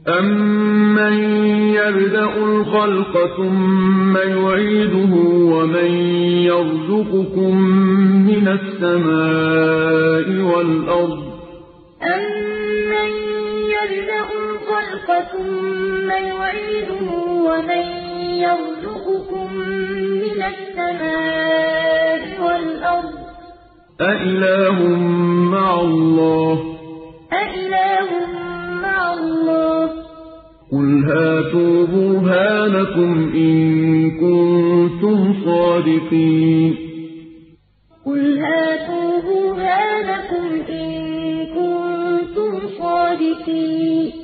أَمَّن يَبْدَأُ الْخَلْقَ ثُمَّ يُعِيدُهُ وَمَن يَرْزُقُكُم مِّنَ السَّمَاءِ وَالْأَرْضِ ۗ أَمَّن يَبْدَأُ الْخَلْقَ ثُمَّ يُعِيدُهُ وَمَن يَرْزُقُكُم مِّنَ السَّمَاءِ وَالْأَرْضِ ۗ أَإِلَٰهٌ مَّعَ اللَّهِ ۚ قُلْ هَاتُوا بُرْهَانَكُمْ إِن كُنتُمْ صَادِقِينَ قُلْ هَاتُوا بُرْهَانَكُمْ إِن كُنتُمْ صَادِقِينَ